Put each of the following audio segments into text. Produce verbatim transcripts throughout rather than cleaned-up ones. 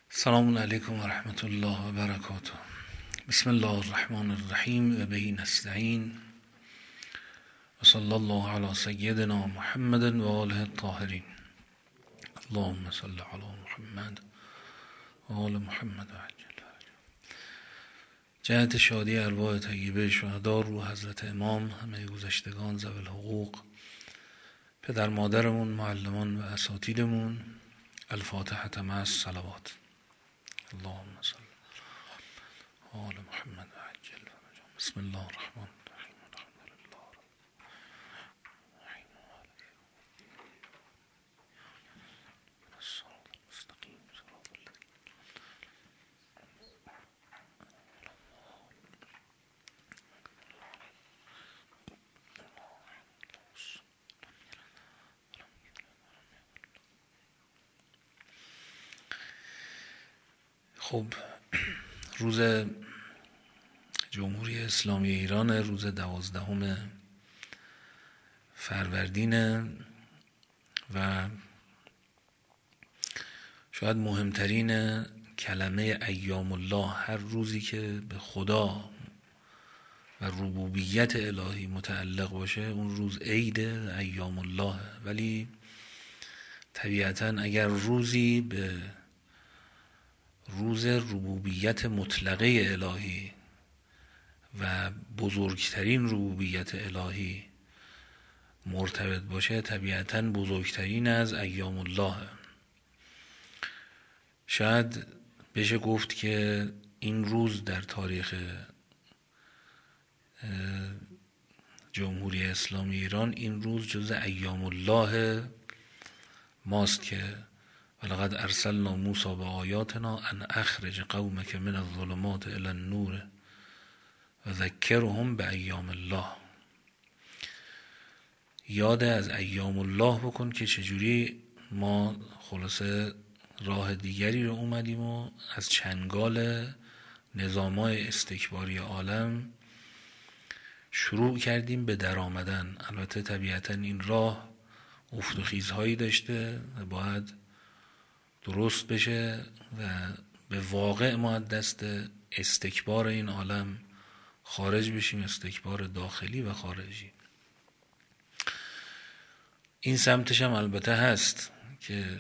السلام علیکم و رحمت الله و برکاته. بسم الله الرحمن الرحیم و به نستعین و صلی الله علی سیدنا محمد و آله الطاهرین. اللهم صل علی محمد و آل محمد و عجل. جهت شادی ارواح طیبه شهدا، روح حضرت امام، همه گذشتگان ذوی الحقوق، پدر مادرمون، معلمان و اساتیدمون، الفاتحه مع الصلوات. اللهم صل آل محمد و عجل. بسم الله الرحمن الرحیم. الحمد لله رب العالمین. الصراط المستقیم صراط الذین. خب، روز جمهوری اسلامی ایران، روز دوازدهم فروردین و شاید مهمترین کلمه ایام الله، هر روزی که به خدا و ربوبیت الهی متعلق باشه اون روز عید ایام الله. ولی طبیعتاً اگر روزی به روز ربوبیت مطلقه الهی و بزرگترین ربوبیت الهی مرتبط باشه، طبیعتاً بزرگترین از ایام الله. شاید بشه گفت که این روز در تاریخ جمهوری اسلامی ایران، این روز جز ایام الله ماست که ولقد ارسلنا موسی بآیاتنا ان اخرج قومک من الظلمات الی النور و ذکرهم بایام الله. یاد از ایام الله بکن که چجوری ما خلاصه راه دیگری رو اومدیم و از چنگال نظامای استکباری عالم شروع کردیم به در آمدن. البته طبیعتا این راه افت و خیزهایی داشته و باید درست بشه و به واقع ما از دست استکبار این عالم خارج بشیم، استکبار داخلی و خارجی. این سمتش هم البته هست که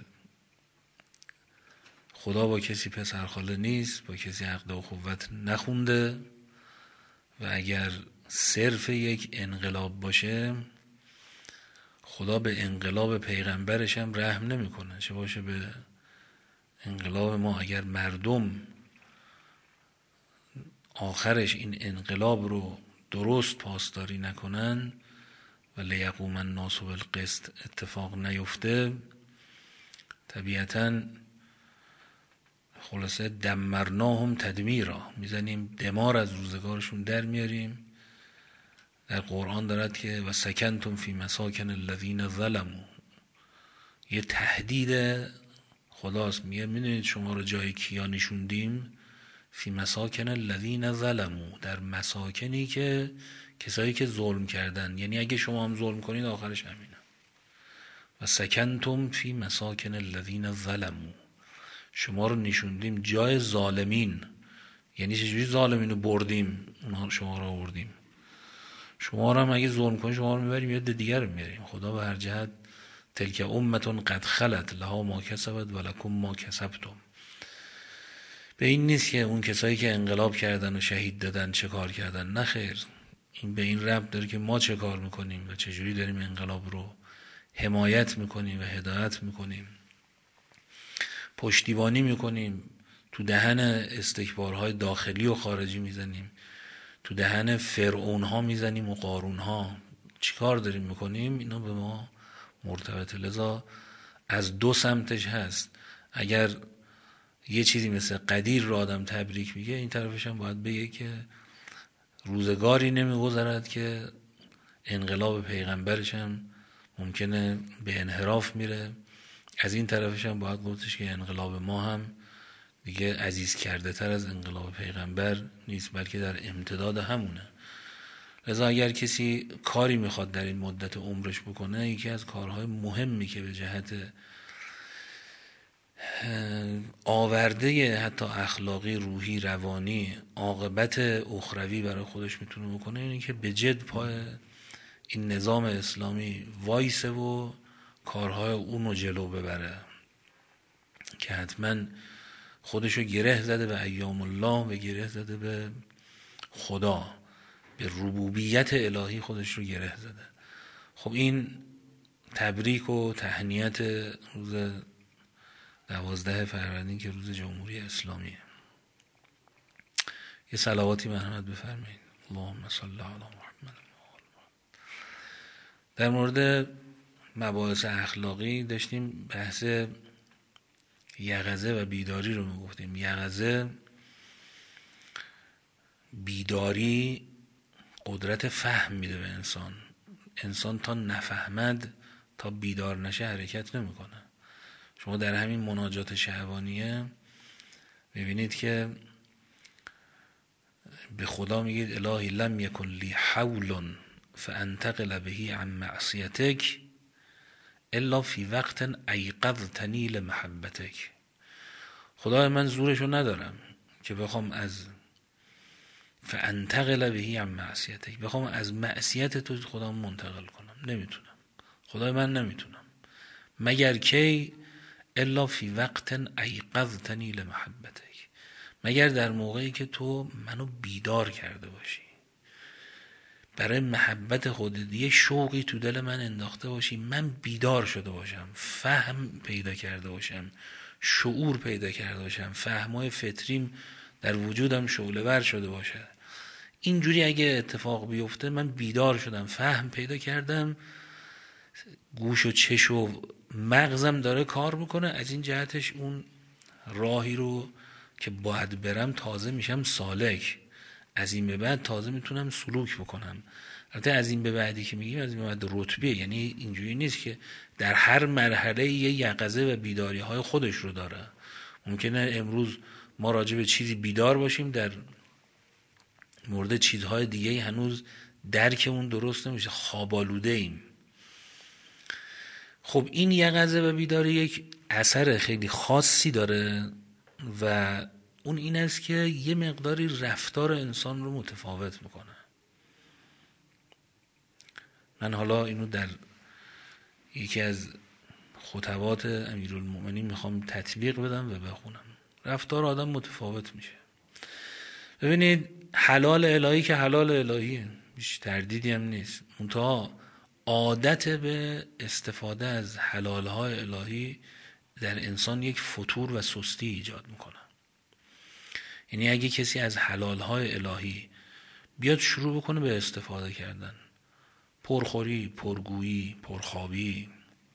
خدا با کسی پسرخاله نیست، با کسی عقد و قوت نخونده و اگر صرف یک انقلاب باشه، خدا به انقلاب پیغمبرش هم رحم نمیکنه، چه باشه به انقلاب ما. اگر مردم آخرش این انقلاب رو درست پاسداری نکنن و لیقوم الناس بالقسط اتفاق نیفته، طبیعتاً خلاصه دمرناهم تدمیرا، میزنیم دمار از روزگارشون در میاریم. در قرآن دارد که و سکنتم فی مساکن الذین ظلموا، یه تهدید خداست، میگه میدونید شما رو جای کیا نشوندیم؟ فی مساکن الذین ظلموا، در مساکنی که کسایی که ظلم کردن، یعنی اگه شما هم ظلم کنید آخرش همینه. و سکنتم فی مساکن الذین ظلموا، شما رو نشوندیم جای ظالمین. یعنی چجوری ظالمین رو بردیم؟ اونها شما رو آوردیم. شما رو هم اگه ظلم کنید شما رو میبریم یه دیگر رو میبریم. خدا به هر جهت تلک امتون قد خلت لها ما کسبت و لکم ما کسبتم. به این نیست که اون کسایی که انقلاب کردن و شهید دادن چه کار کردن، نه خیر. این به این ربط داره که ما چه کار میکنیم و چجوری داریم انقلاب رو حمایت میکنیم و هدایت میکنیم، پشتیبانی میکنیم، تو دهن استکبارهای داخلی و خارجی میزنیم، تو دهن فرعونها میزنیم و قارونها. چی کار داریم میکنیم؟ اینا به ما مرتبطه. لذا از دو سمتش هست. اگر یه چیزی مثل قدیر رو آدم تبریک میگه، این طرفش هم باید بگه که روزگاری نمیگذرد که انقلاب پیغمبرش هم ممکنه به انحراف میره. از این طرفش هم باید گفتش که انقلاب ما هم دیگه عزیز کرده تر از انقلاب پیغمبر نیست، بلکه در امتداد همونه. لذا اگر کسی کاری میخواد در این مدت عمرش بکنه، یکی از کارهای مهمی که به جهت آورده حتی اخلاقی، روحی، روانی، عاقبت اخروی برای خودش میتونه بکنه، اینه که به جد پای این نظام اسلامی وایسه و کارهای اونو جلو ببره که حتما خودشو گره زده به ایام الله و گره زده به خدا، به ربوبیت الهی خودش رو گره زده. خب این تبریک و تهنیت روز دوازده فروردین که روز جمهوری اسلامیه. یه صلواتی مرحمت بفرمایید. اللهم صل علی محمد. در مورد مباحث اخلاقی داشتیم بحث یقظه و بیداری رو میگفتیم. یقظه، بیداری قدرت فهم میده به انسان. انسان تا نفهمد، تا بیدار نشه حرکت نمیکنه. شما در همین مناجات شهوانیه میبینید که به خدا میگید الهی لم یکن لی حول فانتقل بهی عن معصیتک الا فی وقت ایقظتنی لمحبتک. خدای من زورشو ندارم که بخوام از فانتقل بهی عن معصیتک، بخوام از معصیت تو خودم منتقل کنم، نمیتونم. خدای من نمیتونم مگر کی الا فی وقت ایقظتنی لمحبتک، مگر در موقعی که تو منو بیدار کرده باشی، برای محبت خودت یه شوقی تو دل من انداخته باشی، من بیدار شده باشم، فهم پیدا کرده باشم، شعور پیدا کرده باشم، فهمای فطریم در وجودم شعله ور شده باشه. اینجوری اگه اتفاق بیفته، من بیدار شدم، فهم پیدا کردم، گوش و چش و مغزم داره کار میکنه، از این جهتش اون راهی رو که باید برم تازه میشم سالک، از این به بعد تازه میتونم سلوک بکنم. البته از این به بعدی که میگیم از این به بعد رتبه، یعنی اینجوری نیست که در هر مرحله یه یقظه و بیداری های خودش رو داره. ممکنه امروز ما راجع به چیزی بیدار باشیم، در مورد چیزهای دیگه هنوز درکمون درست نمیشه، خوابالوده ایم. خب این یقظه و بیداری یک اثر خیلی خاصی داره و اون این است که یه مقداری رفتار انسان رو متفاوت میکنه. من حالا اینو در یکی از خطبات امیرالمؤمنین میخوام تطبیق بدم و بخونم. رفتار آدم متفاوت میشه. ببینید حلال الهی که حلال الهیه، هیچ تردیدی هم نیست، منتها عادت به استفاده از حلالهای الهی در انسان یک فتور و سستی ایجاد میکنه. یعنی اگه کسی از حلالهای الهی بیاد شروع بکنه به استفاده کردن، پرخوری، پرگویی، پرخوابی،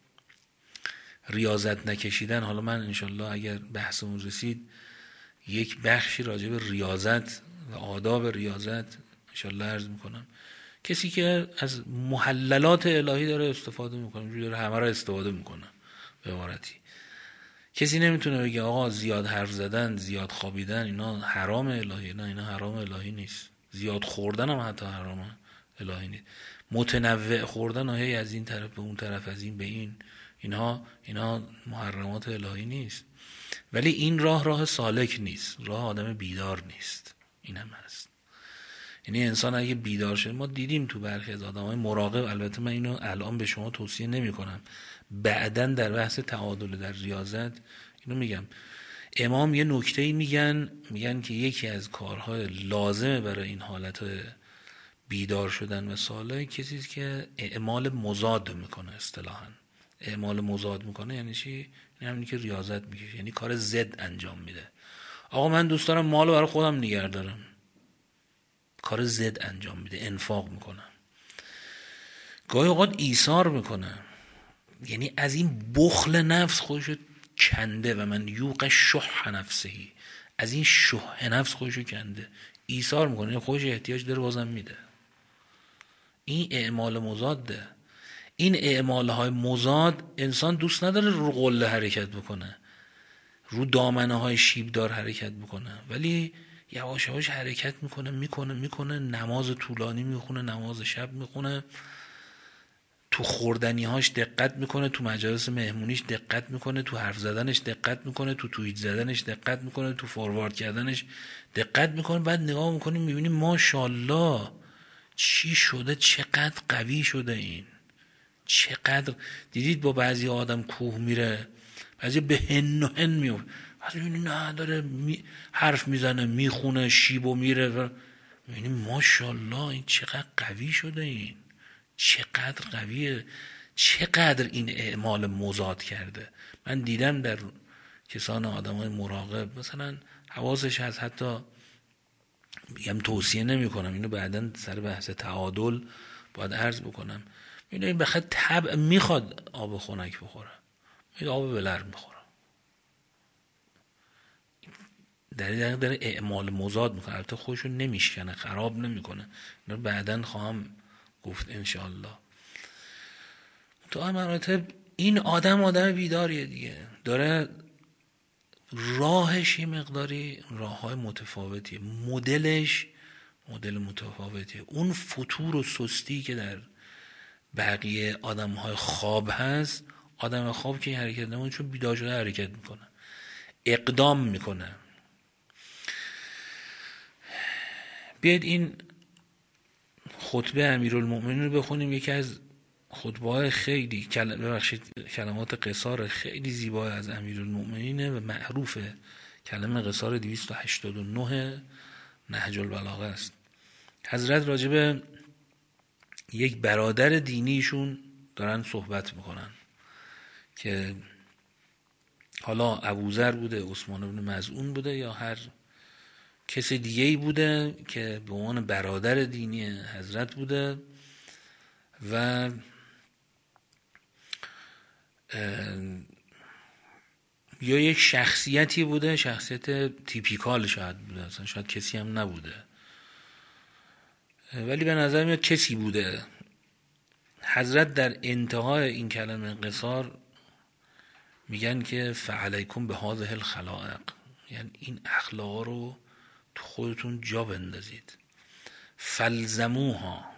ریاضت نکشیدن، حالا من انشالله اگر بحثمون رسید یک بخشی راجع به ریاضت و آداب ریاضت انشالله عرض میکنم. کسی که از محللات الهی داره استفاده میکنه، اونجوری داره همه را استفاده میکنه به عبارتی. کسی نمیتونه بگه آقا زیاد حرف زدن، زیاد خوابیدن اینا حرام الهی. نه، اینا حرام الهی نیست. زیاد خوردن هم حتی حرام الهی نیست. متنوع خوردن هی از این طرف به اون طرف، از این به این، اینها اینا محرمات الهی نیست. ولی این راه راه سالک نیست، راه آدم بیدار نیست. این هم هست. یعنی انسان اگه بیدار شد، ما دیدیم تو برخی از آدمای مراقب، البته من اینو الان به شما توصیه نمی کنم، بعداً در بحث تعادل در ریاضت اینو میگم. امام یه نکته‌ای میگن، میگن که یکی از کارهای لازمه برای این حالت بیدار شدن و سالک کسی است که اعمال مضاد میکنه. اصطلاحاً اعمال مضاد میکنه یعنی چی؟ یعنی همین که ریاضت میکشه، یعنی کار ضد انجام میده. آقا من دوست دارم مالو برای خودم نگه دارم، کار ضد انجام میده، انفاق میکنه، گاهی اوقات ایثار میکنه، یعنی از این بخل نفس خودشو کنده و من یوق شح نفسهی، از این شح نفس خودشو کنده، ایثار میکنه، یعنی خودش احتیاج داره بازم میده. این اعمال مضاده. این اعمال های مضاد انسان دوست نداره رو قله حرکت بکنه، رو دامنه های شیبدار حرکت بکنه، ولی یواش یواش حرکت میکنه میکنه میکنه نماز طولانی میخونه، نماز شب میخونه، تو خوردنیهاش دقت میکنه، تو مجالس مهمونیش دقت میکنه، تو حرف زدنش دقت میکنه، تو توییت زدنش دقت میکنه، تو فوروارد کردنش دقت میکنه. بعد نگاه میکنیم میبینیم ماشاءالله چی شده، چقدر قوی شده این، چقدر. دیدید با بعضی آدم کوه میره، بعضی به هن و هن میفته، بعضی میبینی نه داره می حرف میزنه، میخونه، شیبو میره، میبینیم ماشاءالله این چقدر قوی شده، این چقدر قویه، چقدر این اعمال مضاد کرده. من دیدم در کسان آدمای مراقب مثلا حواسش هست، حتی بگم توصیه نمی کنم اینو، بعداً سر بحث تعادل باید عرض بکنم، اینو این بخاطر طبع میخواد آب خنک بخوره، این آب بلر میخوره، در این داره اعمال مضاد میکنه. البته خودشو نمیشکنه، خراب نمیکنه، اینو بعداً خواهم گفت انشاءالله. تو مراتب این آدم آدم بیداریه دیگه، داره راهش یه مقداری راه های متفاوتیه، مدلش مدل متفاوتیه. اون فتور و سستی که در بقیه آدم های خواب هست، آدم خواب که حرکت نمونه چون بیدار شده حرکت میکنه، اقدام میکنه. بیاید این خطبه امیرالمؤمنین رو بخونیم، یکی از خطبه‌های خیلی ببخشید کلمات قصار خیلی زیبا از امیرالمؤمنین و معروفه، کلمه قصار دویست و هشتاد و نه نهج البلاغه است. حضرت راجب یک برادر دینیشون دارن صحبت میکنن که حالا ابوذر بوده، عثمان بن مظعون بوده یا هر کسی دیگه ای بوده که به عنوان برادر دینی حضرت بوده و یا یک شخصیتی بوده، شخصیت تیپیکال شاید بوده، اصلا شاید کسی هم نبوده، ولی به نظر میاد کسی بوده. حضرت در انتهای این کلمه قصار میگن که فعلیکم به هذه الخلائق، یعنی این اخلاق رو تو خودتون جا بندازید، فلزموها،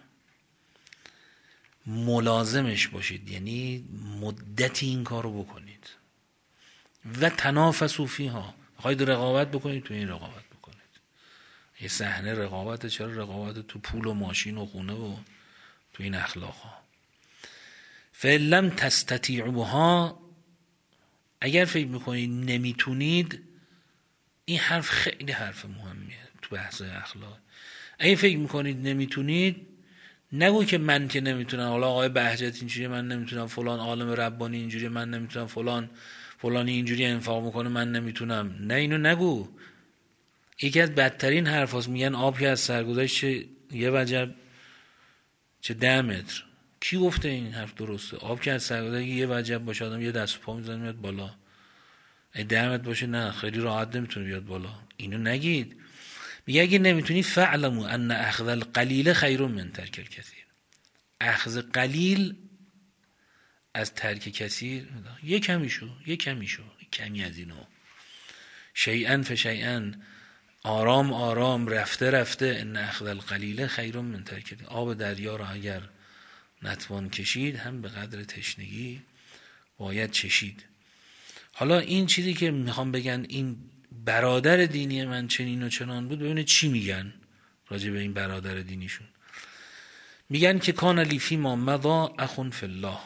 ملازمش باشید، یعنی مدتی این کار رو بکنید، و تنافسوا فیها، خواهید رقابت بکنید تو این رقابت بکنید. یه صحنه رقابت، چرا رقابت تو پول و ماشین و خونه و تو این اخلاق ها. فإن لم تستطیعوها، اگر فکر میکنید نمیتونید، این حرف خیلی حرف مهمیه تو بحث اخلاق. اگه فکر میکنید نمیتونید، نگو که من که نمیتونم، حالا آقای بهجت اینجوری من نمیتونم، فلان عالم ربانی اینجوری من نمیتونم، فلان فلانی اینجوری انفاق میکنه من نمیتونم. نه اینو نگو. یکی از بدترین حرف هاست، میگن آب که از سرگذشت چه یه وجب چه ده متر. کی گفته این حرف درسته؟ آب که از سرگذشت یه وجب باشه آدم یه دست پا میزنه میاد بالا، ای ده متر باشه نه خیلی راحت نمیتونه بیاد بالا. اینو نگید. میگه اگه نمیتونی فعلمو ان اخذ القلیل خیر من ترک الکثیر، اخذ قلیل از ترک کثیر، یه کمی شو یه کمی شو کمی از اینو، شیئا فشیئا، آرام آرام، رفته رفته، ان اخذ القلیل خیر من ترک الکثیر. آب دریا را اگر نتوان کشید هم به قدر تشنگی باید چشید. حالا این چیزی که میخوام بگن این برادر دینی من چنین و چنان بود، ببینید چی میگن راجع به این برادر دینیشون. میگن که کان لی فی ما مضی اخ فی الله،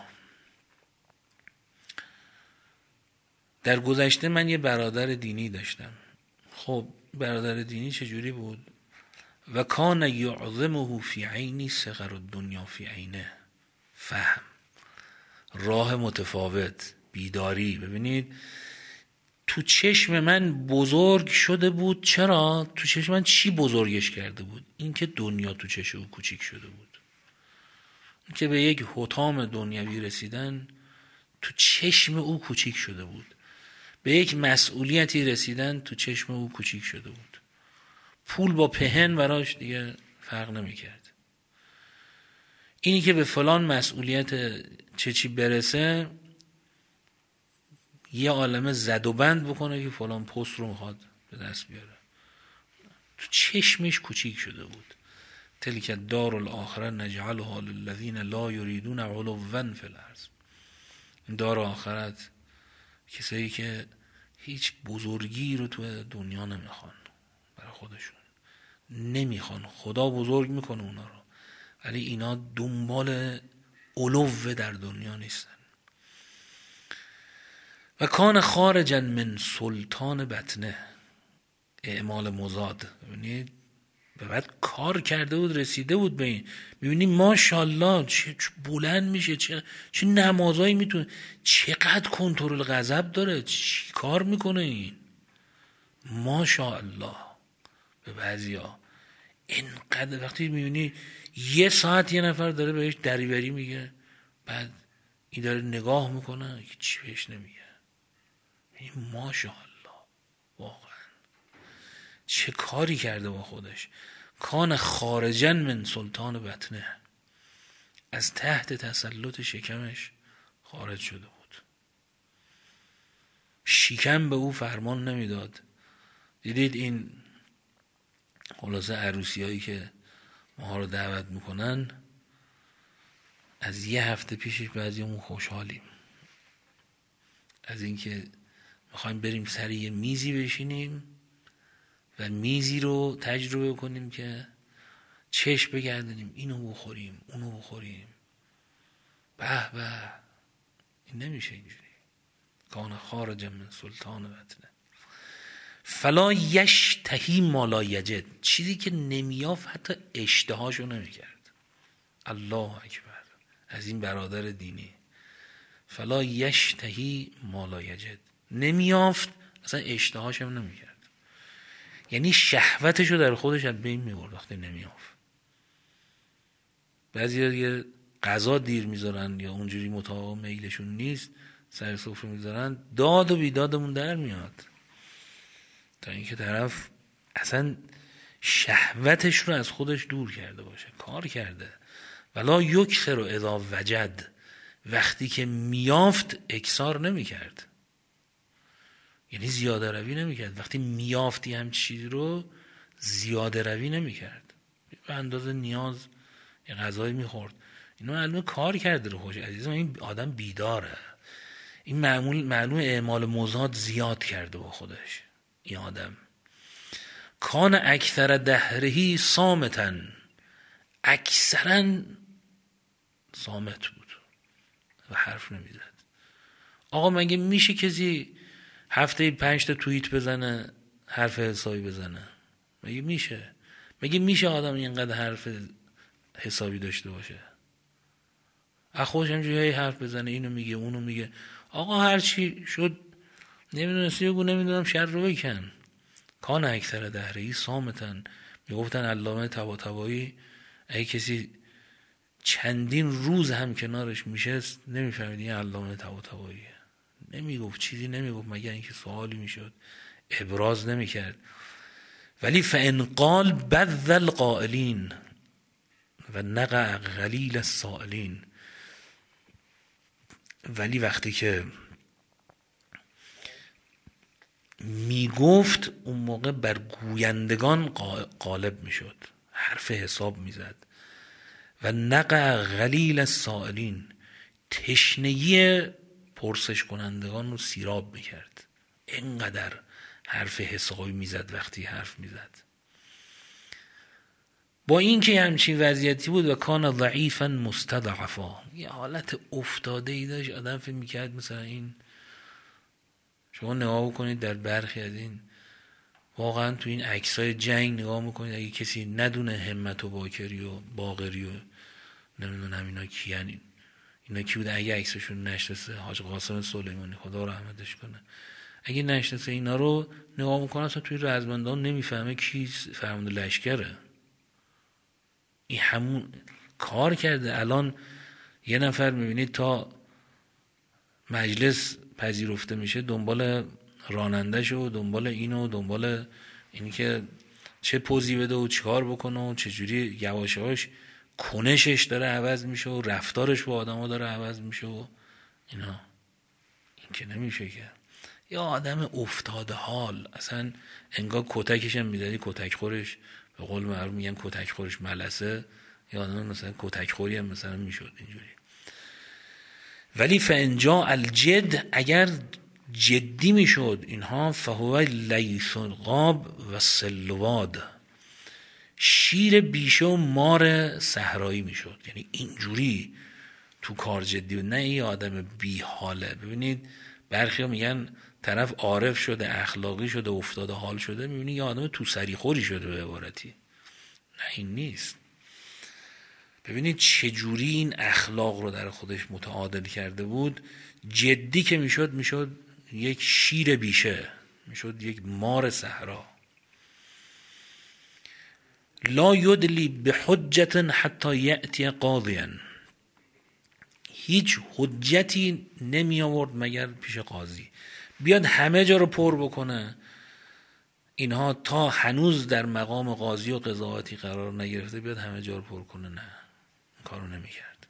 در گذشته من یه برادر دینی داشتم. خب برادر دینی چجوری بود؟ و کان یعظمه فی عینی صغر الدنیا فی عینه، فهم، راه متفاوت، بیداری. ببینید تو چشم من بزرگ شده بود. چرا؟ تو چشم من چی بزرگش کرده بود؟ این که دنیا تو چشم او کوچیک شده بود، این که به یک حطام دنیوی رسیدن تو چشم او کوچیک شده بود، به یک مسئولیتی رسیدن تو چشم او کوچیک شده بود. پول با پهن براش دیگه فرق نمی کرد. اینی که به فلان مسئولیت چه چی برسه، یه عالمه زد و بند بکنه که فلان پست رو میخواد به دست بیاره، تو چشمش کوچیک شده بود. تلک الدار الاخره نجعلها للذین لا یریدون علوا فی الارض. این دار آخرت کسایی که هیچ بزرگی رو تو دنیا نمیخوان برای خودشون، نمیخوان، خدا بزرگ میکنه اونا رو، ولی اینا دنبال علو در دنیا نیستن. و کان خارجا من سلطان بطنه، اعمال مزاد. ببینید به بعد کار کرده بود، رسیده بود به این. میبینی ماشاءالله چه بلند میشه، چه چه نمازایی میتونه، چقدر کنترل غضب داره، چی کار میکنه این، ماشاءالله. به بعضیا اینقدر وقتی میبینی یه ساعت یه نفر داره بهش دریوری میگه، بعد این داره نگاه میکنه چی بهش نمیگه. این ماشاءالله واقعا چه کاری کرده با خودش. کان خارجا من سلطان بطنه، از تحت تسلط شکمش خارج شده بود. شکم به او فرمان نمیداد. دیدید این خلاصه عروسی هایی که ما رو دعوت میکنن، از یه هفته پیشش بعضیمون خوشحالیم از اینکه میخوایم بریم سر یه میزی بشینیم و میزی رو تجربه کنیم که چشم بگردونیم، اینو بخوریم اونو بخوریم، به به. این نمیشه اینجوری. کان خارج من سلطان بطنه فلا یشتهی ما لا یجد، چیزی که نمیافت حتی اشتهاشو نمیکرد. الله اکبر از این برادر دینی. فلا یشتهی ما لا یجد، نمیافت اصلا اشتهاش هم نمیکرد، یعنی شهوتشو در خودش از بین میبرد وقتی نمیافت. بعضی دیگه غذا دیر میذارن یا اونجوری مطابق میلشون نیست سر سفره میذارن، داد و بیدادمون در میاد تا اینکه طرف اصلا شهوتش رو از خودش دور کرده باشه، کار کرده. ولا یکثر اذا وجد، وقتی که میافت اکثار نمیکرد، یعنی زیاده روی نمیکرد. وقتی میافتی هم چیزی رو زیاده روی نمیکرد، به اندازه نیاز یه غذایی میخورد. اینو معلومه کار کرده رو خوش. عزیزم این آدم بیداره، این معمول معلومه اعمال مزاد زیاد کرده با خودش این آدم. کان اکثر دهرهی صامتن، اکثرا صامت بود و حرف نمیزد. آقا مگه میشه کسی هفته پنج تا توییت بزنه حرف حسابی بزنه؟ مگه میشه؟ مگه میشه آدم اینقدر حرف حسابی داشته باشه؟ اخوش همجوری حرف بزنه، اینو میگه اونو میگه. آقا هرچی شد نمیدونستی بگو، نمیدونم شر رو بکن. کان اکثر دهرهی صامتن، میگفتن علامه طباطبایی اگه کسی چندین روز هم کنارش میشست نمیفهمید این علامه طباطباییه، نمیگفت چیزی، نمیگفت مگر اینکه سوالی میشد ابراز نمیکرد. ولی فان قال بذ القائلین و نقع قلیل السائلین، ولی وقتی که میگفت اون موقع بر گویندگان غالب میشد، حرف حساب میزد. و نقع قلیل السائلین، تشنگی پرسش کنندگان رو سیراب میکرد. اینقدر حرف حسابی میزد وقتی حرف میزد. با این که همچین وضعیتی بود و کان ضعیفا مستضعفا، یه حالت افتاده ای داشت، آدم فکر میکرد مثلا این، شما نگاه بکنید در برخی از این واقعا تو این عکسای جنگ نگاه میکنید، اگه کسی ندونه همت و باکری و باقری و نمیدونم اینا کیان، اینا کی بودن، اگه عکسشون نشناسه، حاج قاسم سلیمانی خدا رحمتش کنه، اگه نشناسه اینا رو نگاه میکنه اصلا توی رزمندان نمیفهمه کی فرمانده لشکره. این همون کار کرده. الان یه نفر میبینید تا مجلس پذیرفته میشه دنبال رانندش و دنبال اینو و دنبال اینی که چه پوزی بده و چیکار بکنه و چجوری یواش یواش کنشش داره عوض میشه و رفتارش با آدم ها داره عوض میشه و اینا. این که نمیشه که. یا آدم افتاده حال، اصلا انگار کتکش هم میدادی کتک خورش به قول معروف میگن کتک خورش ملسه، یا مثلا کتک خوری هم مثلا میشد اینجوری. ولی فانجا الجد، اگر جدی میشد اینها، فهو لیث الغاب و سلواد، شیر بیشه و مار صحرایی میشد. یعنی اینجوری تو کار جدی بود، نه این آدم بی حاله. ببینید برخی ها میگن طرف عارف شده، اخلاقی شده، افتاده حال شده، میبینی یه آدم تو سری خوری شده به عبارتی. نه این نیست. ببینید چجوری این اخلاق رو در خودش متعادل کرده بود. جدی که میشد میشد یک شیر بیشه، میشد یک مار صحرا. لا یدلی بحجت حتی یأتی قاضیا، هیچ حجتی نمی آورد مگر پیش قاضی، بیاد همه جا رو پر بکنه. اینها تا هنوز در مقام قاضی و قضاوتی قرار نگرفته بیاد همه جا رو پر کنه، نه، این کارو نمی کرد.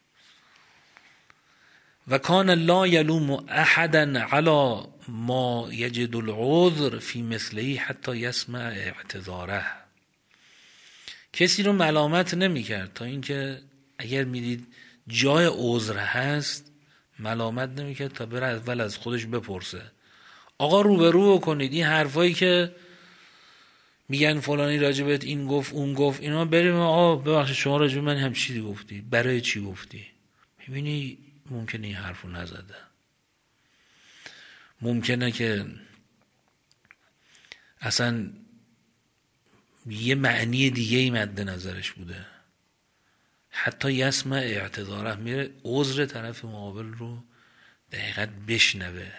و کان لا یلوم احدا علی ما یجد العذر فی مثله حتی یسمع اعتذاره، کسی رو ملامت نمی کرد تا اینکه اگر میدید جای عذر هست ملامت نمی کرد تا بره اول از خودش بپرسه. آقا روبرو کنید این حرفایی که میگن فلانی راجبت این گفت اون گفت، اینا بریم آقا ببخشید شما راجب من هم چیزی گفتی، برای چی گفتی؟ ببینی ممکنه این حرفو نزده، ممکنه که اصلا یه معنی دیگه ای مد نظرش بوده. حتی یسمع اعتذاره، میره عذر طرف مقابل رو دقیقاً بشنوه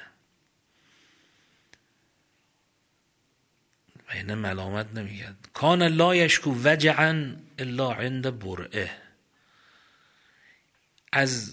و اینه ملامت نمیگرد. کان لا یشکو وجعا الا عند برئه، از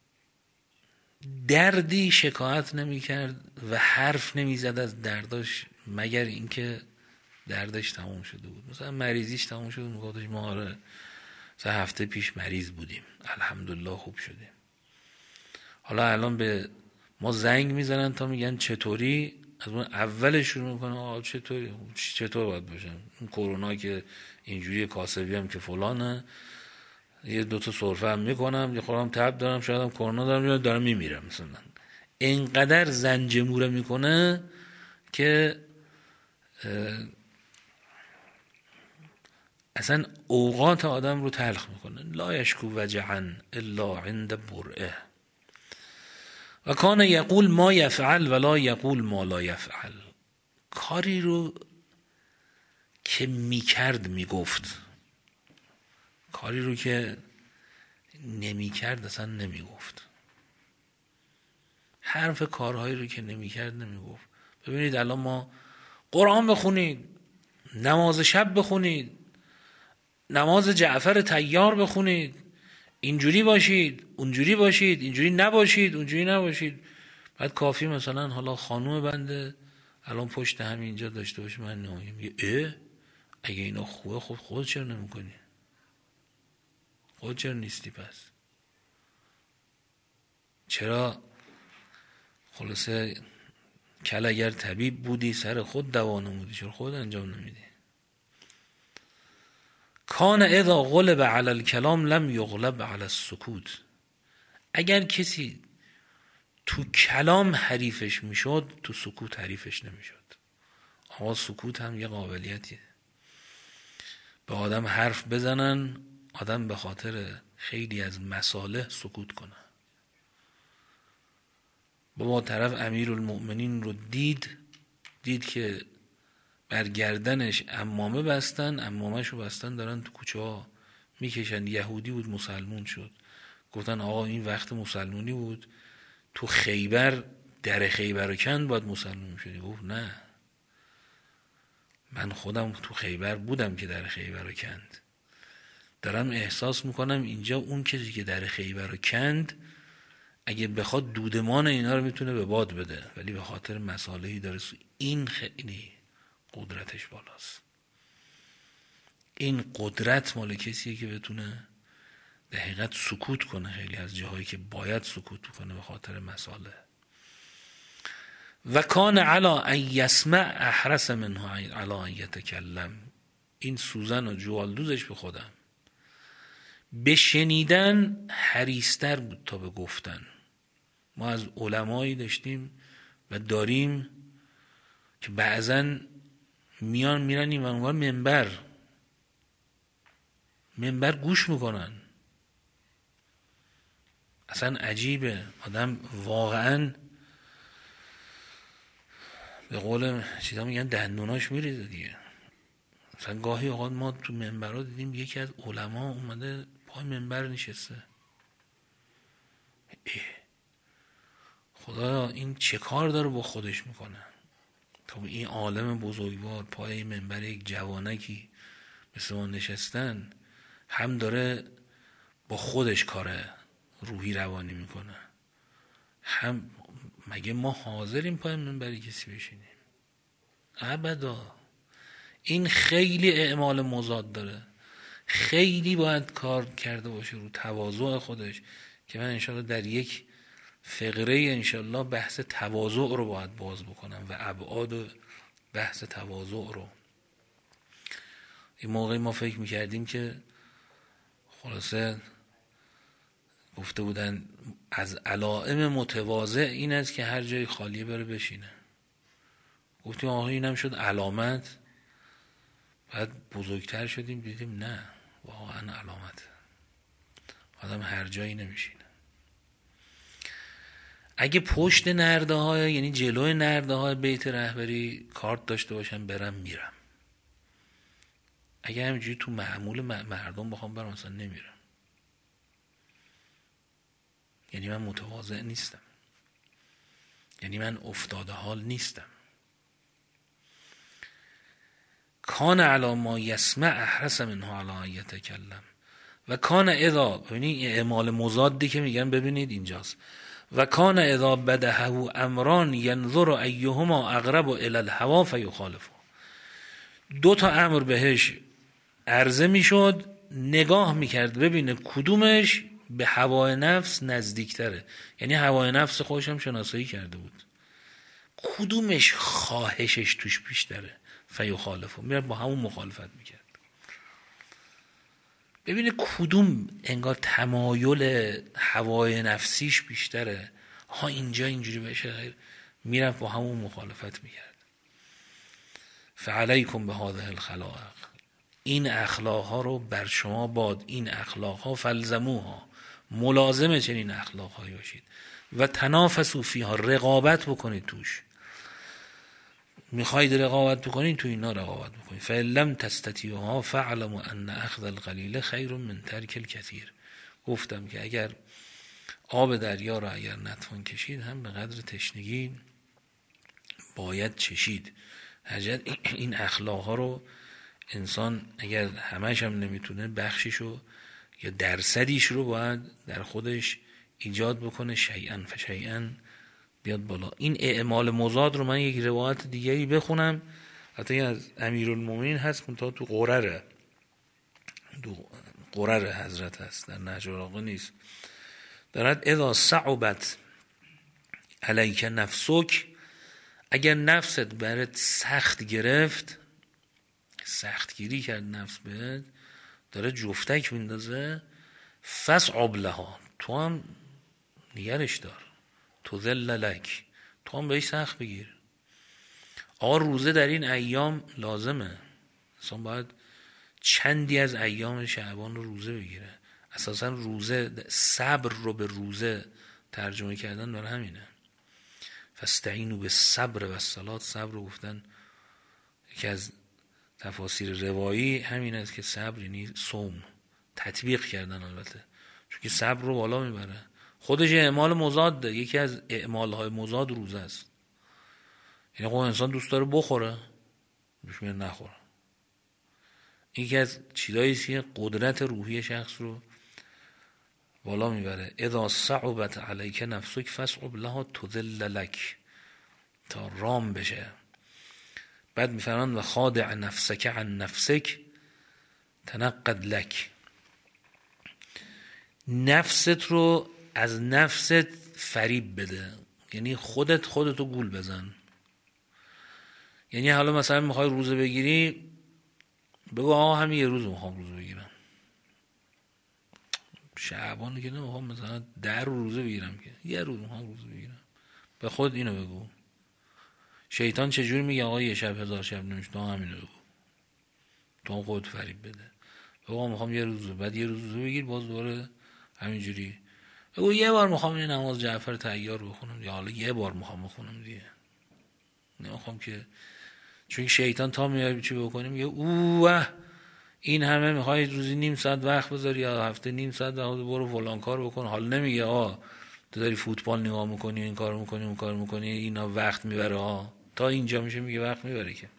دردی شکایت نمیکرد و حرف نمیزد از درداش مگر اینکه دردش تموم شده بود. مثلا مریضیش تموم شده میگفتش ما آره سه هفته پیش مریض بودیم الحمدلله خوب شدیم. حالا الان به ما زنگ میزنن تا میگن چطوری، از اون اول شروع میکنه آه چطوری، چطور باید باشم، این کرونا که اینجوری کاسبی هم که فلانه، یه دوتا سرفه هم میکنم، یه خورم تب دارم، شاید هم کرونا دارم، یا دارم میمیرم. مثلا اینقدر زنجموره میکنه که اصلا اوقات آدم رو تلخ میکنه. لا یشکو وجعا الا عند برئه. و کان یقول ما یفعل ولا یقول ما لا یفعل، کاری رو که میکرد میگفت، کاری رو که نمیکرد اصلا نمیگفت، حرف کارهایی رو که نمیکرد نمیگفت. ببینید الان ما قرآن بخونید، نماز شب بخونید، نماز جعفر طیار بخونید، اینجوری باشید اونجوری باشید، اینجوری نباشید اونجوری نباشید. بعد کافی مثلا حالا خانوم بنده الان پشت همین اینجا داشته باشه، من نمایم اه اگه اینا خوبه خب خود چرا نمی کنی؟ خود چرا نیستی؟ پس چرا خلاصه کل اگر طبیب بودی سر خود دوا نمودی، چرا خود انجام نمیدی؟ کان اذا غلب علی الکلام لم یغلب علی السکوت، اگر کسی تو کلام حریفش میشد تو سکوت حریفش نمیشد. آقا سکوت هم یه قابلیتیه. به آدم حرف بزنن، آدم به خاطر خیلی از مصالح سکوت کنه. بابا طرف امیرالمؤمنین رو دید دید که بر گردنش عمامه بستن، عمامه‌ش رو بستن دارن تو کوچه ها میکشن. یهودی بود مسلمون شد. گفتن آقا این وقت مسلمونی بود، تو خیبر در خیبر رو کند باید مسلمون شدی. گفت نه، من خودم تو خیبر بودم که در خیبر رو کند، دارم احساس میکنم اینجا اون کسی که در خیبر رو کند اگه بخواد دودمان اینا رو میتونه به باد بده، ولی به خاطر مصالحی داره. این خیلی قدرتش بالاست. این قدرت مال کسیه که بتونه در حقیقت سکوت کنه خیلی از جاهایی که باید سکوت کنه به خاطر مصالح. و کان علی ان یسمع احرس منه علی ان یتکلم، این سوزن و جوالدوزش به خودم. به شنیدن حریص‌تر بود تا به گفتن. ما از علمایی داشتیم و داریم که بعضن میان میرن این ونوار منبر منبر گوش میکنن. اصلا عجیبه، آدم واقعا به قول چیزا میگن دندوناش میریزه دیگه. مثلا گاهی اوقات ما تو منبرها دیدیم یکی از علما اومده پای منبر نشسته. خدا این چه کار داره با خودش میکنه تا این عالم بزرگوار پای منبر یک جوانکی مثل ما نشستن، هم داره با خودش کار روحی روانی میکنه، هم مگه ما حاضریم پای منبری کسی بشینیم؟ ابدا. این خیلی اعمال مضاد داره، خیلی باید کار کرده باشه رو تواضع خودش، که من انشاءالله در یک فقره انشاءالله بحث تواضع رو باید باز بکنم و ابعاد بحث تواضع رو. این موقعی ما فکر میکردیم که خلاصه گفته بودن از علائم متواضع این است که هر جای خالیه بره بشینه. گفتیم آقا اینم شد علامت. بعد بزرگتر شدیم دیدیم نه، واقعا علامت. آدم هر جایی نمیشینه. اگه پشت نرده های یعنی جلوی نرده های بیت رهبری کارت داشته باشم برم میرم. اگه همینجوری تو معمول مردم بخوام برم اصلا نمیرم. یعنی من متواضع نیستم، یعنی من افتاده حال نیستم. کان علی ما یسمع احرس منه علی یتکلم و کان اذا، ببینید اعمال مضادی که میگن ببینید اینجاست. و کان اذا بدهه امران ینظر ایهما اقرب الی الهوا فیخالفه. دو تا امر بهش عرضه میشد، نگاه میکرد ببینه کدومش به هوای نفس نزدیکتره. یعنی هوای نفس خودش هم شناسایی کرده بود، کدومش خواهشش توش بیشتره فیخالفه، میره با همون مخالفت میکرد. ببینه کدوم انگار تمایل هوای نفسیش بیشتره، ها اینجا اینجوری بشه، غیر میرفت با همون مخالفت میکرد. فعلیکم به هذه الخلائق، این اخلاق ها رو بر شما باد، این اخلاق ها فلزموها، ملازم چنین اخلاق هایی باشید. و تنافسوا فیها، رقابت بکنید توش. میخواید رقابت بکنید تو اینا رقابت بکنید. فإن لم تستطیعوها فاعلموا ان اخذ القلیل خیر من ترک الکثیر. گفتم که اگر آب دریا را اگر نتوان کشید، هم به قدر تشنگی باید چشید. حاجت این اخلاق ها رو انسان اگر همش هم نمیتونه، بخشیشو یا درصدیش رو باید در خودش ایجاد بکنه، شیئا فشیئا بیاد بالا. این اعمال مضاد رو من یک روایت دیگری بخونم، حتی از امیرالمومنین هست منتها تو قرره، تو قرره حضرت هست، در نهج البلاغه نیست. دارد اذا صعبت علیک نفسک، اگر نفست برات سخت گرفت، سخت گیری کرد نفس بهت، داره جفتک میندازه، فصعب لها، تو هم نگرش دار، تو ذل لک، تو هم بهش سخت بگیر. آقا روزه در این ایام لازمه، انسان باید چندی از ایام شعبان رو روزه بگیره. اساسا روزه، صبر رو به روزه ترجمه کردن داره همینه. فاستعینوا بالصبر والصلاة، صبر رو گفتن یکی از تفاسیر روایی همین است که صبر یعنی صوم، تطبیق کردن البته، چون که صبر رو بالا میبره. خودش اعمال مضاد ده. یکی از اعمال های مضاد روزه است. یعنی خب انسان دوست داره بخوره، بهش میگه نخوره. یکی از چیزایی است که قدرت روحی شخص رو بالا میبره. اذا صعبت علیک نفسک فصعب لها تذل لک، تا رام بشه. بعد میفرمان و خادع نفسک عن نفسک تنقد لک، نفست رو از نفست فریب بده، یعنی خودت خودتو گول بزن. یعنی حالا مثلا میخوای روزه بگیری، بگو آقا همین یه روز میخوام روزه بگیرم. شعبان که نمیخوام مثلا در روزه بگیرم، که یه روز میخوام روزه بگیرم. به خود اینو بگو. شیطان چجور میگه آقا یه شب هزار شب نمیشه؟ تو همینو بگو، تو خودت فریب بده. بگو میخوام یه روز، بعد یه روز روزه بگیر، باز دوباره همینجوری بگو یه بار میخوام این نماز جعفر طیار بخونم، یا حالا یه بار میخوام بخونم دیگه، نمیخوام که. چون شیطان تا میاد چی بکنیم میگه اوه این همه میخوای روزی نیم ساعت وقت بذاری یا هفته نیم ساعت وقت برو فلان کار بکن. حالا نمیگه آ تو داری فوتبال نگاه میکنی، این کارو میکنی، اون کارو میکنی، اینا وقت میبره ها. تا اینجا میشه میگه وقت میبره که.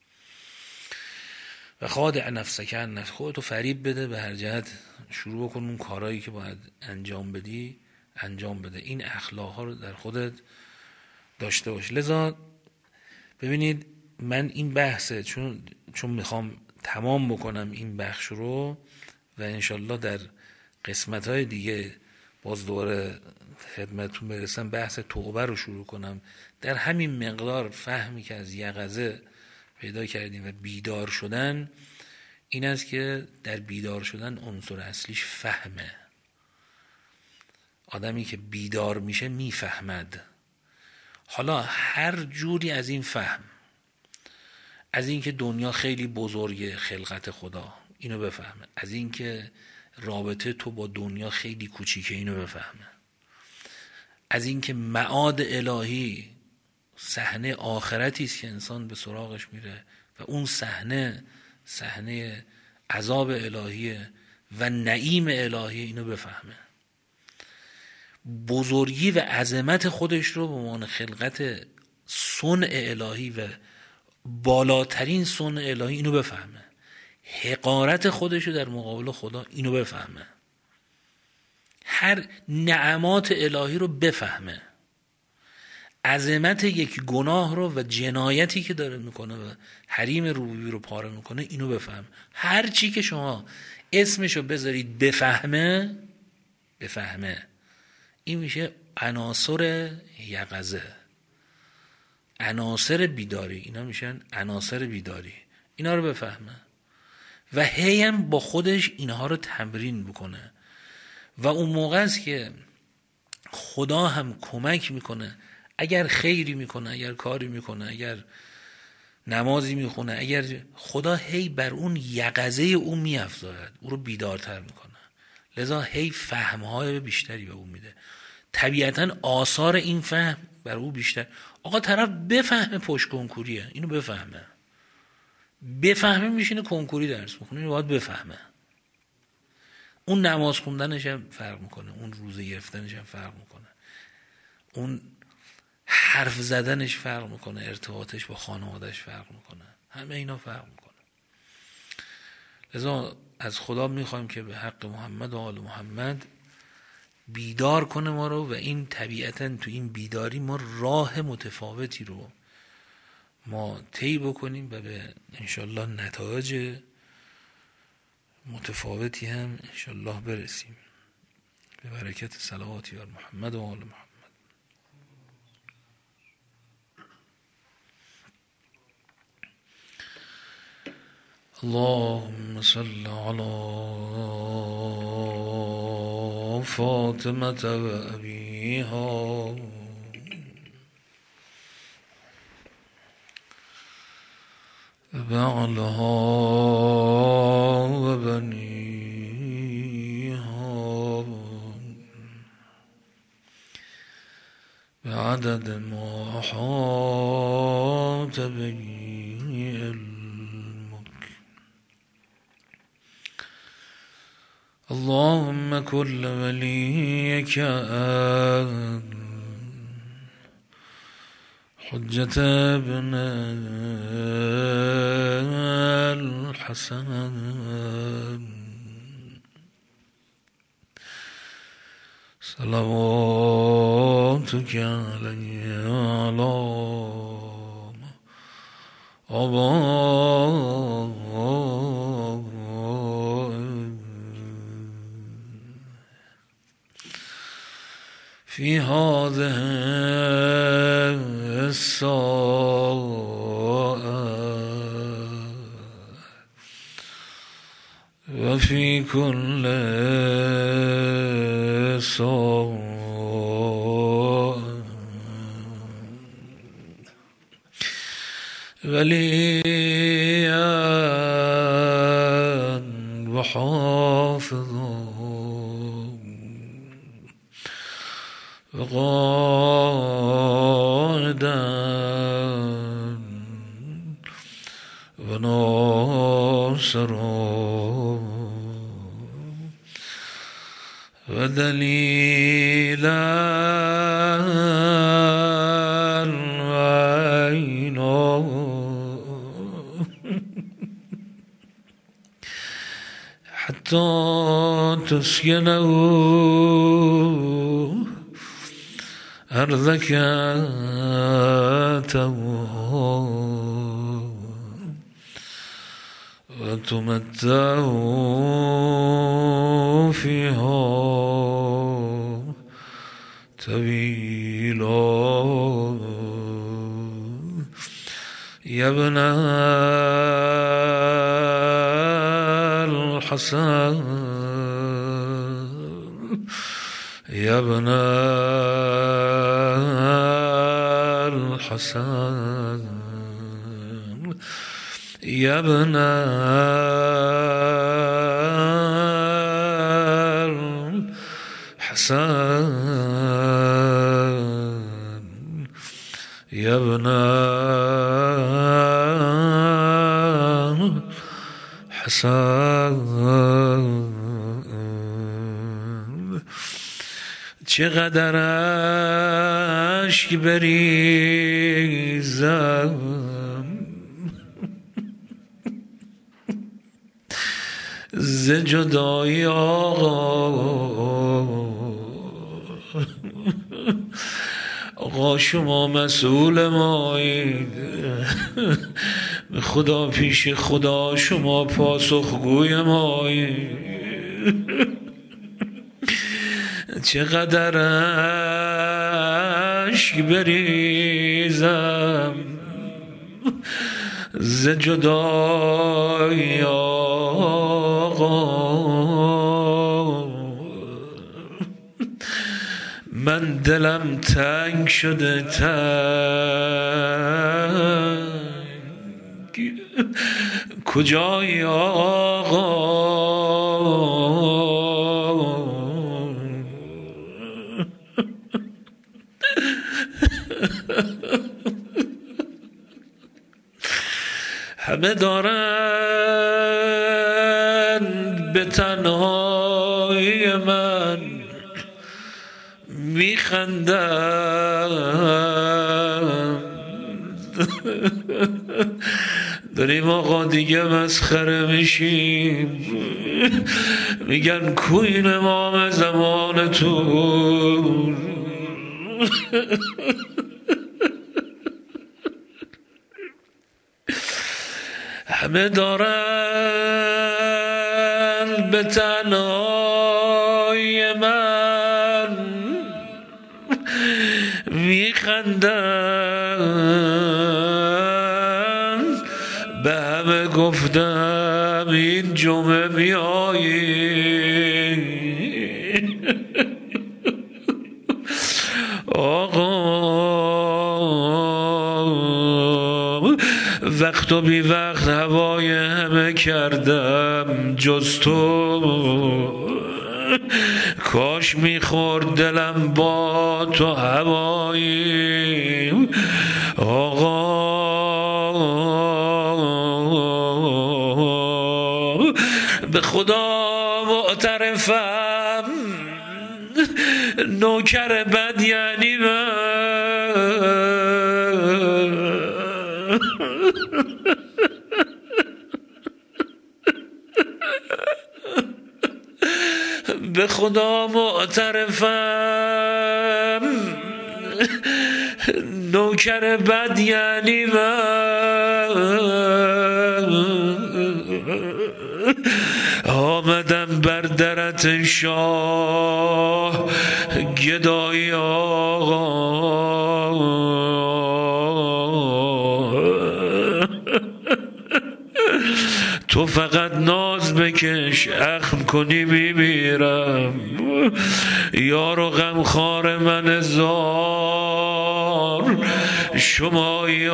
و خادع نفسک عن نفس، خودتو فریب بده به هر جهت، شروع بکن اون کارهایی که باید انجام بدی انجام بده. این اخلاق ها رو در خودت داشته باش. لذا ببینید من این بحثه چون چون میخوام تمام بکنم این بخش رو و انشالله در قسمت های دیگه باز دوباره خدمتتون برسم بحث توبه رو شروع کنم. در همین مقدار فهمی که از یقظه پیدا کردیم و بیدار شدن، این است که در بیدار شدن عنصر اصلیش فهمه. آدمی که بیدار میشه میفهمد. حالا هر جوری از این فهم، از این که دنیا خیلی بزرگه خلقت خدا، اینو بفهمه. از این که رابطه تو با دنیا خیلی کوچیکه، اینو بفهمه. از این که معاد الهی صحنه آخرتی است که انسان به سراغش میره و اون صحنه صحنه عذاب الهیه و نعیم الهیه، اینو بفهمه. بزرگی و عظمت خودش رو به عنوان خلقت صنع الهی و بالاترین صنع الهی، اینو بفهمه. حقارت خودش رو در مقابل خدا، اینو بفهمه. هر نعمات الهی رو بفهمه. عظمت یک گناه رو و جنایتی که داره میکنه و حریم ربوبی رو پاره میکنه، اینو بفهم. هر چی که شما اسمشو بذارید بفهمه بفهمه این میشه عناصر یقظه، عناصر بیداری. اینا میشن عناصر بیداری. اینا رو بفهمه و هیم با خودش اینها رو تمرین بکنه و اون موقع است که خدا هم کمک میکنه. اگر خیری میکنه، اگر کاری میکنه، اگر نمازی میخونه، اگر خدا هی بر اون یقظه اون میافزاید، او رو بیدارتر میکنه. لذا هی فهمهای بیشتری به اون میده. طبیعتا آثار این فهم بر او بیشتر. آقا طرف بفهمه پشت کنکوریه، اینو بفهمه. بفهمه میشینه کنکوری درس میخونه، اینو باید بفهمه. اون نماز خوندنش هم فرق میکنه، اون روزه گرفتنش هم فرق میکنه، اون حرف زدنش فرق میکنه، ارتباطش با خانوادهش فرق میکنه، همه اینا فرق میکنه. لذا از خدا میخوایم که به حق محمد و آل محمد بیدار کنه ما رو و این طبیعتا تو این بیداری ما راه متفاوتی رو ما طی بکنیم و به انشالله نتایج متفاوتی هم انشالله برسیم به برکت صلواتی بر محمد و آل محمد. اللهم صل على فاطمة و أبيها بعلها و بنيها بعدد ما أحاط به اللهم كل وليك حجة ابن الحسن صلواتك عليه وعلى آبائه في هذه الساعة و فی کل ساعة وليا وحافظا وقائدا وناصرا ودليلا وعينا حتى تسكنه أرضك وتمتعوا فيها طويلا يا ابن الحسن يا ابن الحسن يا ابن الحسن يا ابن الحسن چقدر اشک بریزم ز جدایی آقا آقا شما مسئول مایید به خدا پیش خدا شما پاسخگوی مایید چقدر اشک بریزم ز جدایی آقا من دلم تنگ شده تنگ کجایی آقا همه دارند به تنهایی من میخندند داریم آقا دیگه مسخره میشیم میگن کوین امام زمان تو همه دارن به تنهایی من میخندن به همه گفتم این جمعه بیایی آقا وقت و بی وقت هوای همه کردم جز تو کاش میخورد دلم با تو هوایی آقا به خدا معترفم نوکر بد یعنی من به خدا معترفم نوکر بد یعنی من آمدم بر درت شاه گدایی آقا تو فقط ناز بکش اخم کنی میمیرم. یار و غمخوار من زار شمایی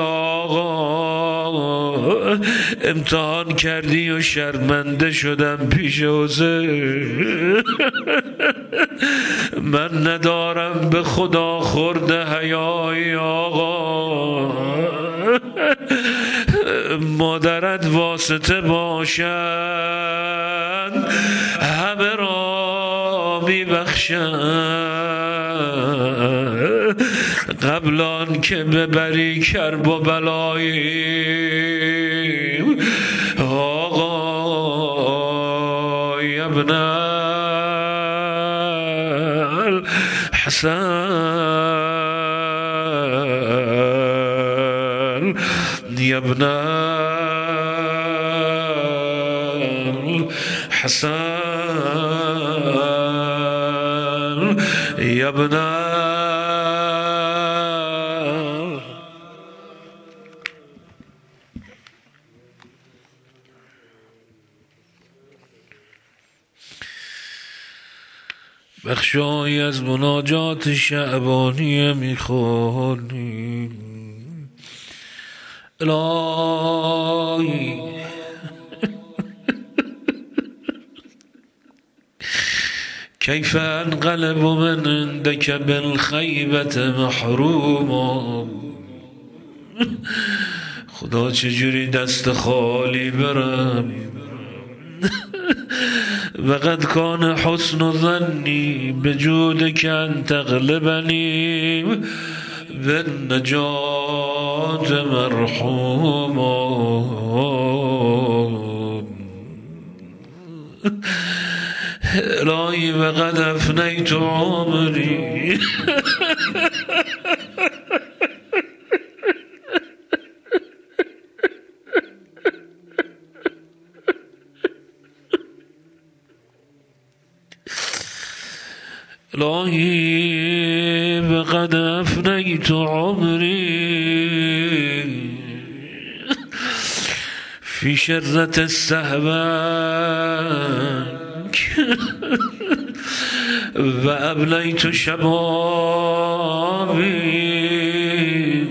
آقا، امتحان کردی و شرمنده شدم پیش حسین. من ندارم به خدا خورده حیایی آقا، مادرت واسطه باشد همه را میبخشد، قبل آن که ببری کرب و بلایی آقا. ابن الحسن يا ابن الحسن يا ابن بخشایی از مناجات شعبانی میخونی. الهی کیف انقلب من عندك بالخیبت محروما، خدا چجوری دست خالی برم. وقد کان حسن ظنی بجودک ان تغلبنی بالنجات مرحوما. الهی وقد افنیت عمری الهی وقد افنیت عمری فی شرة السهبک و ابلیت شبابی.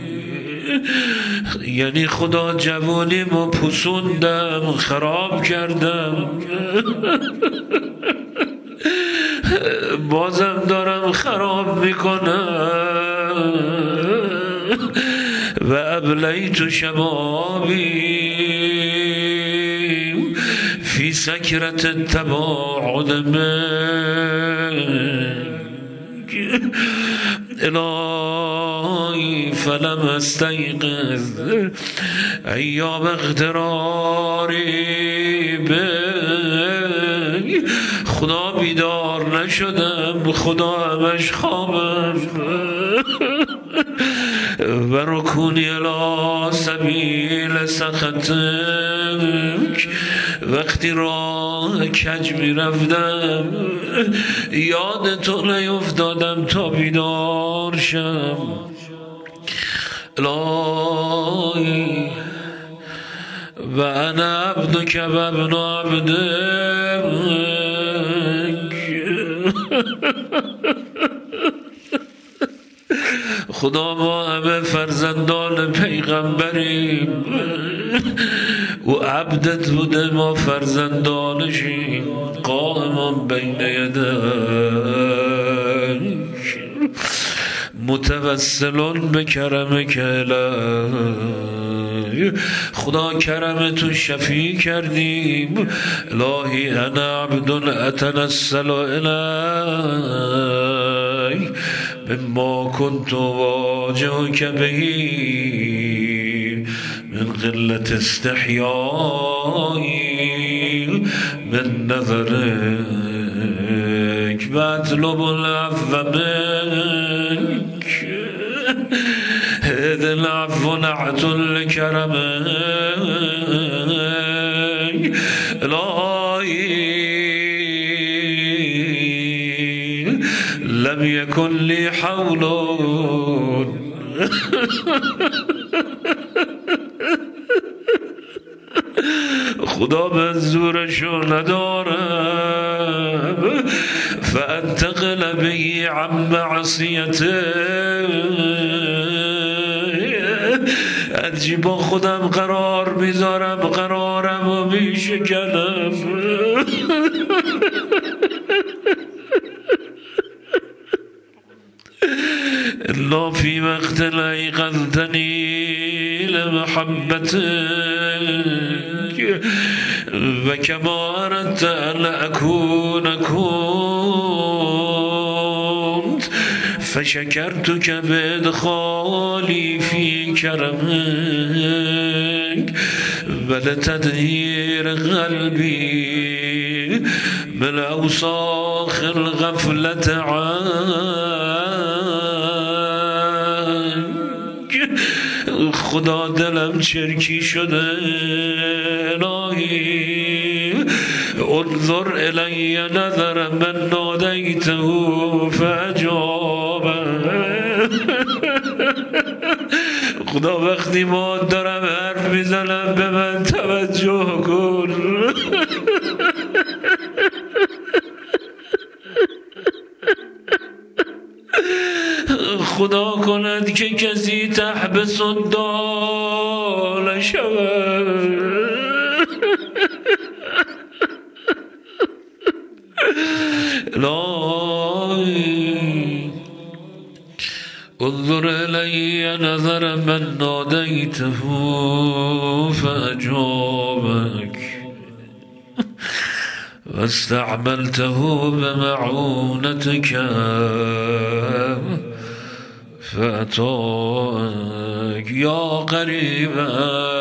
یعنی خدا جوانیمو پوسوندم، خراب کردم، بازم دارم خراب میکنم. و ابلیت شبابی فی سکرت التباعد منک. الهی فلم استیقظ ایام اغتراری بک. خدا بیدار نشدم، خدا همش خوابم. و رکونی الی سبیل سخطک، وقتی راه کج می رفتم یاد تو نیفتادم تا بیدار شم. الهی و انا عبدک و ابن عبدک. خدا ما همه فرزندان پیغمبریم، و عبدت بوده ما فرزندانشیم. قائم بین یدیک متوسل به کرمک الهی. خدا کرم تو شفیع کردیم. الهی انا عبد اتنسل الیک مما كنت واجهك به من قلة استحيائي من نظرك بطلب العفو منك. هذا العفو نعت لكرمك. الهي لم يكن لي حول خدا منظورشو ندارم فانتقل به عن معصیته هرچی با خودم قرار میذارم قرارم و میشکنم الا فی وقت لایقظتنی لمحبتک و کما اردت ان اکون کنت فشکرتک بادخالی فی کرمک ولتطهیر قلبی من اوساخ الغفلة عنک. خدا دلم چرکی شده الهی انظر الی نظر من نادیته فاجابه. خدا وقتی ما دارم حرف میزنم به من توجه کن. خدا کند که کسی تحبس الدال شود. الهی انظر الی نظر من نادیته فاجابک واستعملته بمعونتك فأتاك يا قريبا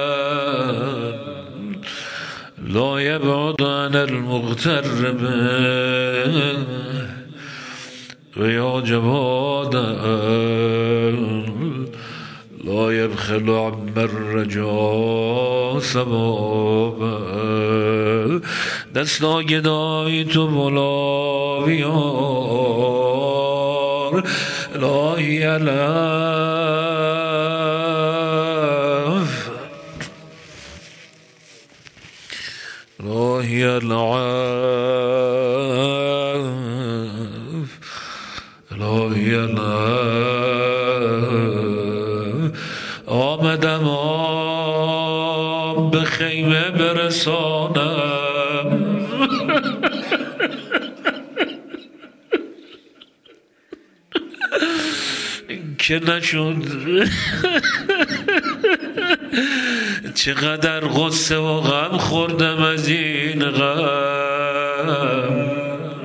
لا يبعد عن المغترب ويا جوادا لا يبخل عمن رجا ثوابا. دستا گدای تو بلا بیار الهی علف الهی علف الهی علف. آمدم آب به خیمه برسانم که نشد. چقدر غصه و غم خوردم از این غم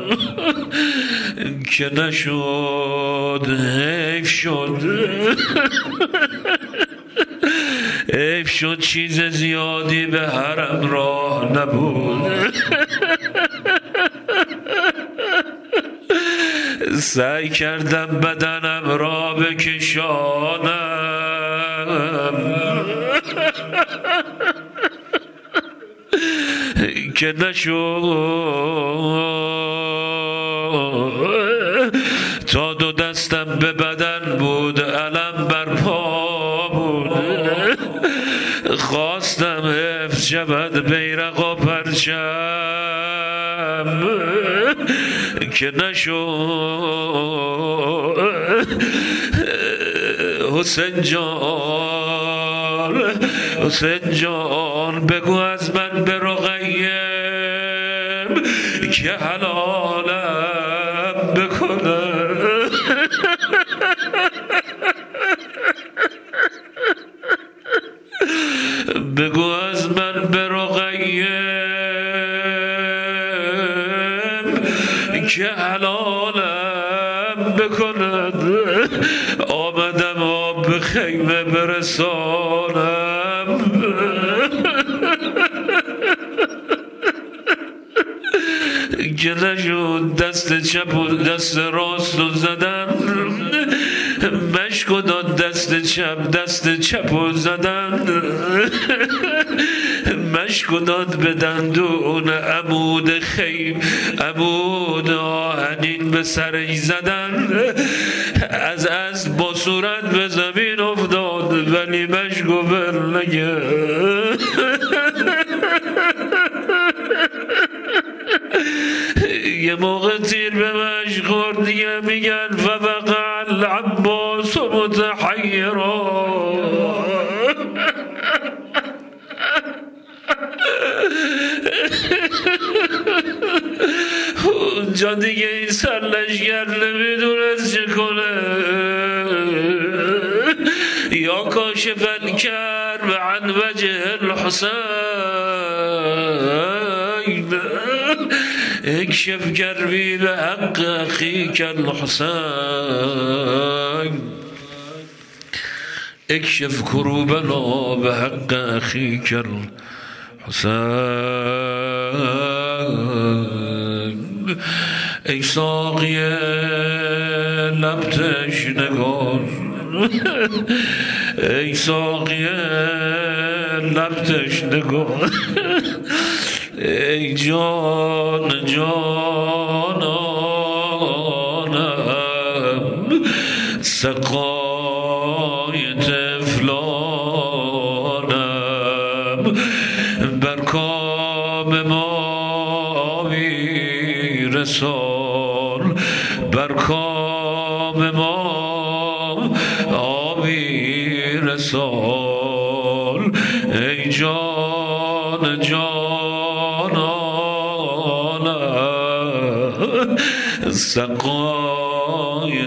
که نشد. حیف شد حیف شد چیز زیادی به حرم راه نبود. سعی کردم بدنم را بکشانم که نشد. تا دو دستم به بدن بود علم بر پا بود. خواستم حفظ شود بیرق و پرچم که نشد. حسین جان حسین جان بگو از من به رقیم که حلالم بکنه. بگو از من به رقیم که حلالم بکند. آمدم آب به خیمه برسانم که نشد. دست چپ و دست راست و زدن مشک و داد. دست چپ دست چپ و زدن مشک و داد به دندون عمود خیم عمود آهنین به سرش زدن. از از با صورت به زمین افتاد ولی مشک و بر نگه. یه موقع تیر به مشغور دیگه میگن فبقع العباس متحیرا. اونجا دیگه این سرلشگر نمیدونست چه کنه. یا کاشف الکرب عن وجه الحسین اکشف کربی به حق اخیک الحسین اکشف کروبنا به حق اخیک الحسین. ای ساقی لب تشنگان، ای ساقی لب تشنگان، ای جان جانانم سقای طفلانم بر کام ما میرسان، بر کام ما میرسان. ای جان جانانم سقای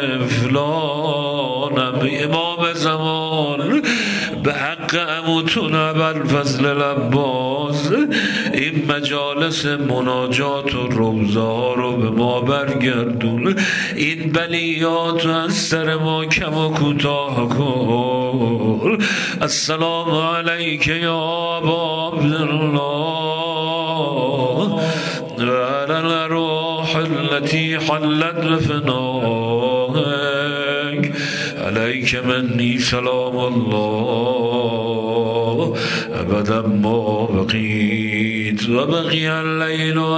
طفلانم. امام زمان به حق عموتون ابوالفضل العباس این مجالس مناجات و روضه ها رو به ما برگردون، این بلیات و از سر ما کم و کوتاه کن. السلام علیک یا ابا عبدالله و علی الروح التي حلت بفنائك علیک منی سلام الله ابدا ما بقیت و بقی اللیل و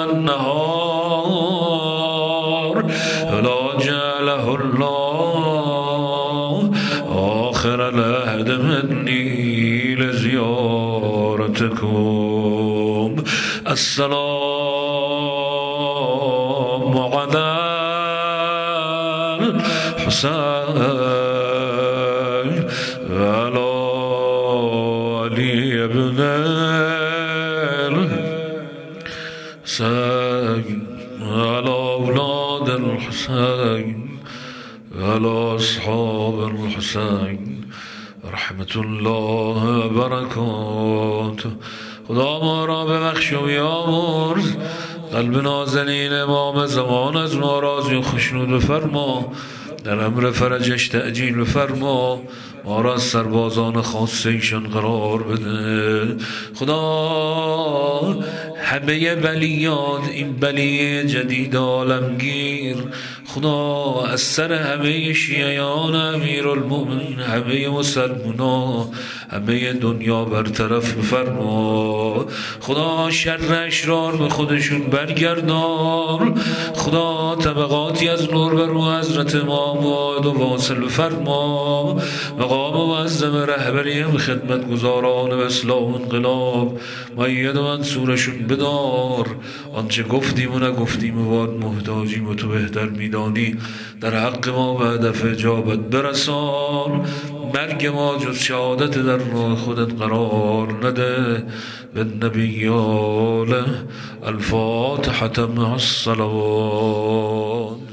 النهار ولا جعله الله آخر العهد منی لزیارتکم. السلام علی الحسین وعلى علي بن الحسين وعلى أولاد الحسين وعلى أصحاب الحسين رحمة الله وبركاته. خدا ما را ببخش و بیامرز، قلب نازنین امام زمان از ما راضی و خشنود بفرما، در امر فرجش تعجیل بفرما، ما را سربازان خاص ایشان قرار بده. خدا همه بلیات این بلی جدید عالمگیر خدا از سر همه شیعیان امیرالمؤمنین همه مسلمونا همه دنیا برطرف بفرما. خدا شر اشرار به خودشون برگردان. خدا طبقاتی از نور بر رو حضرت امام واد و واصل بفرما. مقام معظم رهبری خدمت گزاران و اصلاح انقلاب مؤید و منصورشون بدار. آنچه گفتیم و نگفتیم و باد محتاجیم و تو بهتر میدانی در حق ما و هدف اجابت برسان. مرگ ما جز شهادت در راه خودت قرار نده. بالنبیال الفاتحة مع الصلوات.